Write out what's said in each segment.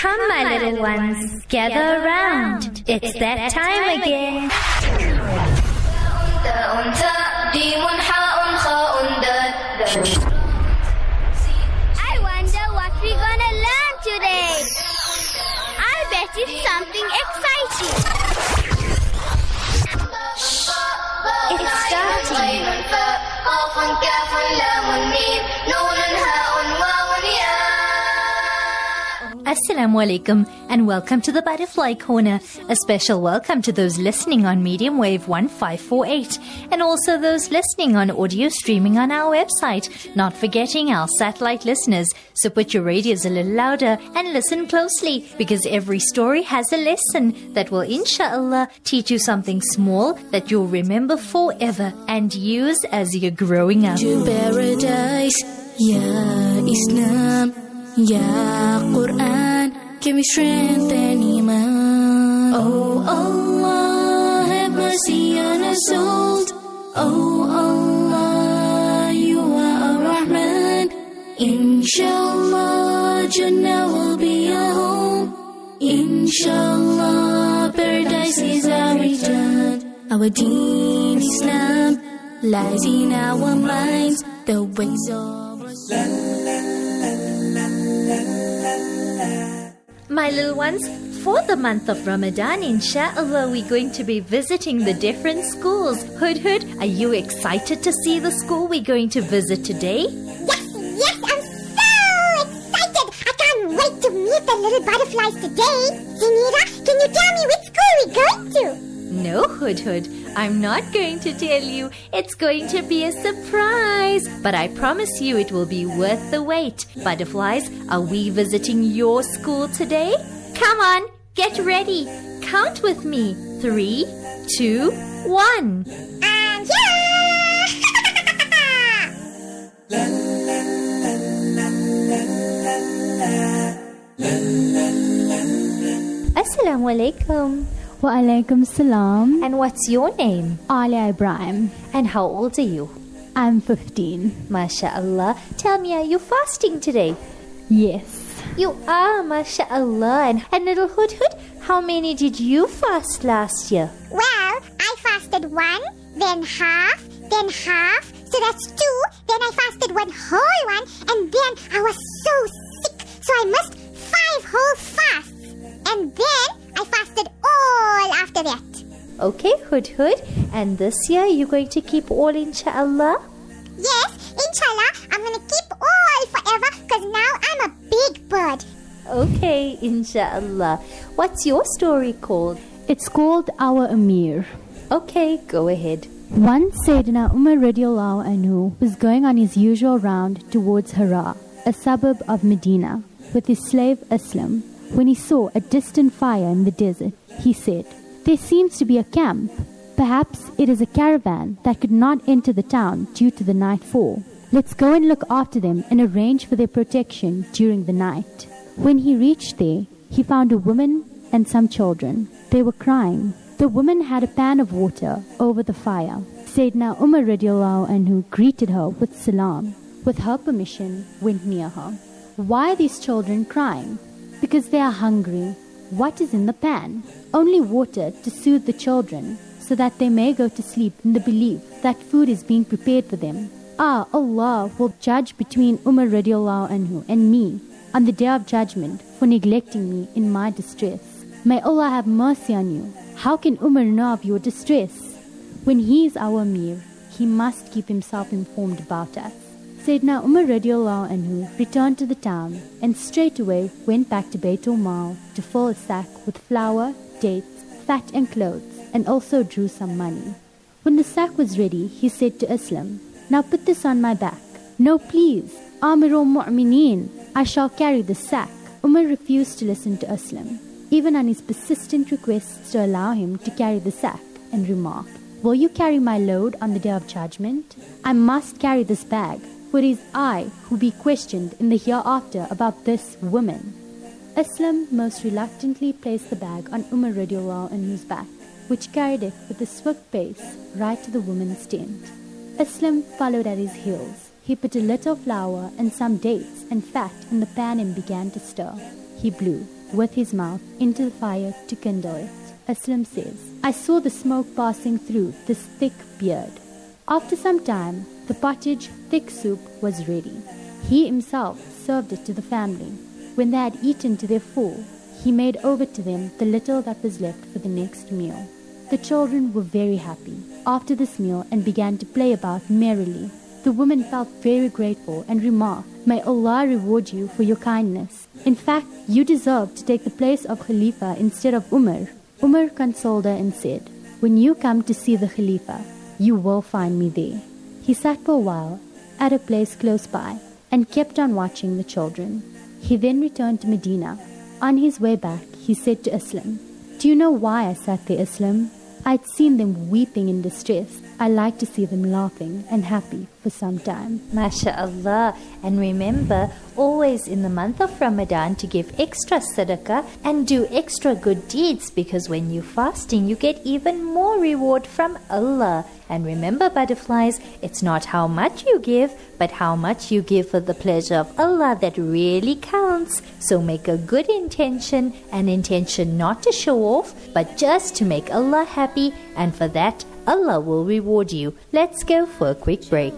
Come, my little ones, gather around. It's that time again. I wonder what we're gonna learn today. I bet it's something exciting. It's starting. Assalamu alaikum and welcome to the Butterfly Corner. A special welcome to those listening on medium wave 1548 and also those listening on audio streaming on our website, not forgetting our satellite listeners. So put your radios a little louder and listen closely, because every story has a lesson that will inshallah teach you something small that you'll remember forever and use as you're growing up. To paradise, Ya Islam, Ya Quran, give me strength and iman. Oh Allah, have mercy on our souls. Oh Allah, you are Ar-Rahman. Inshallah, Jannah will be our home. Inshallah, paradise is our return. Our deen, Islam, lies in our minds. The ways of My little ones, for the month of Ramadan, inshallah, we're going to be visiting the different schools. Hudhud, are you excited to see the school we're going to visit today? Yes, I'm so excited. I can't wait to meet the little butterflies today. Zinira, can you tell me which school we're going to? No, Hudhud, I'm not going to tell you. It's going to be a surprise. But I promise you it will be worth the wait. Butterflies, are we visiting your school today? Come on, get ready. Count with me. 3, 2, 1. And yeah! Assalamu alaikum. Wa alaikum salam. And what's your name? Alia Ibrahim. And how old are you? I'm 15. MashaAllah. Tell me, are you fasting today? Yes. You are, MashaAllah. And little Hudhud, how many did you fast last year? Well, I fasted 1, then half. So that's 2. Then I fasted 1 whole one. And then I was so sick. So I missed 5 whole fasts. And then I fasted all after that. Okay, Hudhud. And this year, you're going to keep all, inshallah? Yes, inshallah, I'm going to keep all forever because now I'm a big bird. Okay, inshallah. What's your story called? It's called Our Amir. Okay, go ahead. Once Sayyidina Umar radiallahu anhu was going on his usual round towards Hira, a suburb of Medina, with his slave Aslam. When he saw a distant fire in the desert, he said, "There seems to be a camp. Perhaps it is a caravan that could not enter the town due to the nightfall. Let's go and look after them and arrange for their protection during the night." When he reached there, he found a woman and some children. They were crying. The woman had a pan of water over the fire. Sayyidina Umar radiallahu anhu greeted her with salam. With her permission, went near her. "Why are these children crying?" "Because they are hungry." "What is in the pan?" "Only water to soothe the children, so that they may go to sleep in the belief that food is being prepared for them." Allah will judge between Umar radiallahu anhu and me on the day of judgment for neglecting me in my distress. May Allah have mercy on you. How can Umar know of your distress? When he is our Amir, he must keep himself informed about us. Sayyidina Umar radiallahu anhu returned to the town and straightway went back to Baitul Mal to fill a sack with flour, dates, fat and clothes, and also drew some money. When the sack was ready, he said to Aslam, "Now put this on my back." "No, please, Amirul Mu'mineen, I shall carry the sack." Umar refused to listen to Aslam, even on his persistent requests to allow him to carry the sack, and remarked, "Will you carry my load on the day of judgment? I must carry this bag, for it is I who be questioned in the hereafter about this woman." Aslam most reluctantly placed the bag on Umar radiallahu anhu's back, which carried it with a swift pace right to the woman's tent. Aslam followed at his heels. He put a little flour and some dates and fat in the pan and began to stir. He blew. with his mouth into the fire to kindle it. Aslam says, I saw the smoke passing through this thick beard. After some time, the pottage thick soup was ready. He himself served it to the family. When they had eaten to their full, he made over to them the little that was left for the next meal. The children were very happy after this meal and began to play about merrily. The woman felt very grateful and remarked, May Allah reward you for your kindness. In fact, you deserve to take the place of Khalifa instead of Umar. Umar consoled her and said, When you come to see the Khalifa, you will find me there. He sat for a while at a place close by and kept on watching the children. He then returned to Medina. On his way back, he said to Aslam, Do you know why I sat there, Aslam? I'd seen them weeping in distress. I like to see them laughing and happy for some time. MashaAllah. And remember, always in the month of Ramadan to give extra sadaqah and do extra good deeds, because when you're fasting, you get even more reward from Allah. And remember, butterflies, it's not how much you give, but how much you give for the pleasure of Allah that really counts. So make a good intention, an intention not to show off, but just to make Allah happy, and for that, Allah will reward you. Let's go for a quick break.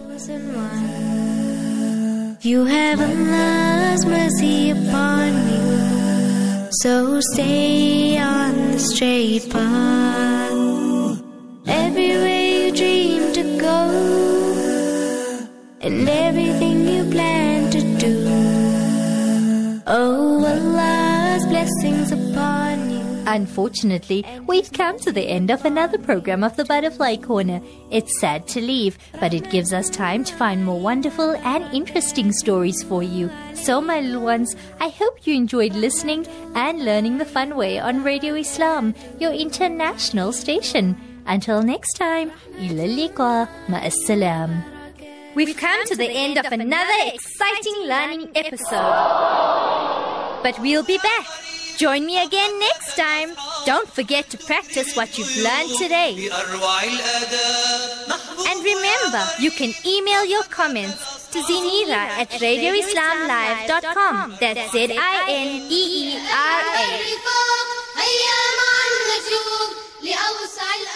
You have Allah's mercy upon you, so stay on the straight path. Everywhere you dream to go, and everything you plan to do, oh, Allah's blessings upon you. Unfortunately, we've come to the end of another program of the Butterfly Corner. It's sad to leave, but it gives us time to find more wonderful and interesting stories for you. So, my little ones, I hope you enjoyed listening and learning the fun way on Radio Islam, your international station. Until next time, ila liqa, ma'assalam. We've come to the end of another exciting learning episode. But we'll be back. Join me again next time. Don't forget to practice what you've learned today. And remember, you can email your comments to Zinera at radioislamlive.com. That's Zineera.